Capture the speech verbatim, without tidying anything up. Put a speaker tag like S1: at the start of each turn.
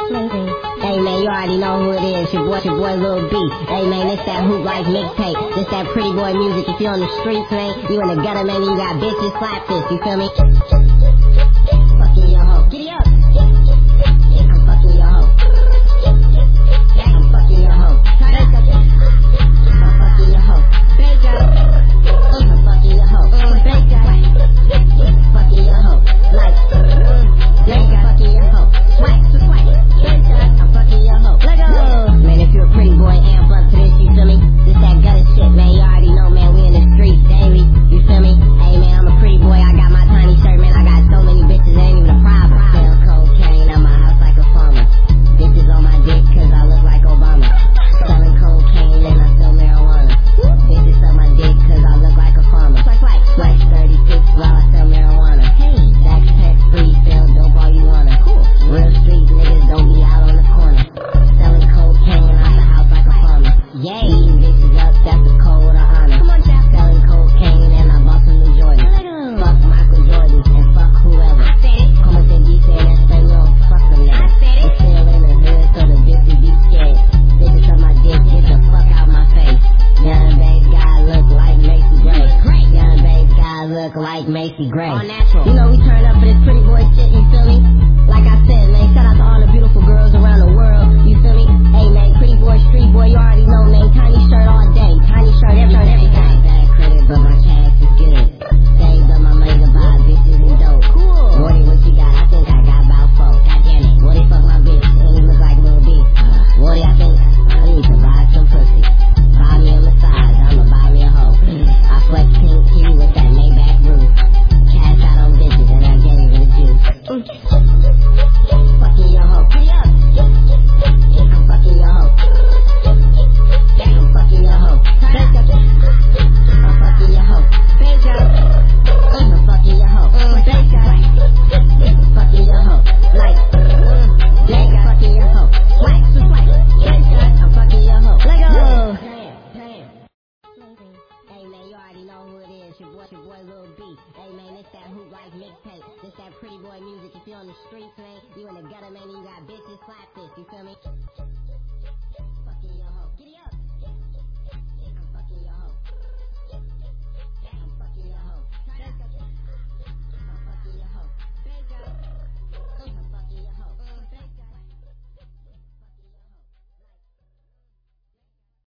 S1: Maybe. Hey man, you already know who it is. Your boy, your boy Lil B. Hey man, this that Hoop Life mixtape. This that pretty boy music. If you on the streets, man, you in the gutter, man, and you got bitches, slap this. You feel me? Fucking your hoe. Giddy up. I'm fucking your hoe. I'm fucking your hoe. I'm fucking your hoe. I'm fucking your hoe. Fucking your hoe. Like, like fucking your hoe. Swipe, swipe. I'm fucking your hoe. Let go. Man, if you're a pretty boy, amp up to this, you feel me? This that gutter shit, man. You already know, man. We in the streets daily. You feel me? Hey, man, I'm a pretty boy. I got my tiny shirt, man. I got so many bitches, it ain't even a problem. Sell cocaine at my house like a farmer. Bitches on my dick, cause I look like Obama. Selling cocaine and I sell marijuana. Bitches on my dick, cause I look like a farmer. Flex thirty-six while I sell marijuana. Hey, that's tax free, sell dope all you wanna. Real street niggas don't be out on the corner. Selling cocaine out the house like a farmer. Yay, bitches up, that's the code of honor. Selling cocaine and I bought some new Jordan. Fuck Michael Jordan and fuck whoever. Como te dice en español, fuck them niggas. We still in the hood so the bitches be scared. Bitches on my dick, get the fuck out my face. Young babe guy look like Macy Gray. Young babe guy look like Macy Gray. You know we turn up for this pretty boy shit, you feel me? Like I said, man, shout out to all the beautiful girls around the world, you feel me? Hey man, pretty boy, street boy, you already know, man, tiny shirt all day, tiny shirt every shirt, every time. Bad credit, but my cash is good. Saved up my money to buy bitches and dope. Cool. Morty, what you got? I think I got about four. God damn it. Woody, fuck my bitch, and he look like Lil B. Woody, I think I need to buy some pussy. Buy me a massage, I'ma buy me a hoe. I flex pink key with that Maybach roof. Cash out on bitches, and I gave it a juice. Fucking your hoe. I'm fucking your hoe. I'm fucking your hoe. I'm fucking your hoe. I'm fucking your hoe. Fucking your hoe. Like, nigga, fucking your hoe. Swipe, swipe. I'm fucking your hoe. Let go. Hey man, you already know who it is. Your boy, your boy Lil B. Hey man, this that Hoop Life mixtape. This that pretty boy music. If you on the streets, man, you in the gutter, man, and you got bitches, slap this. You feel me?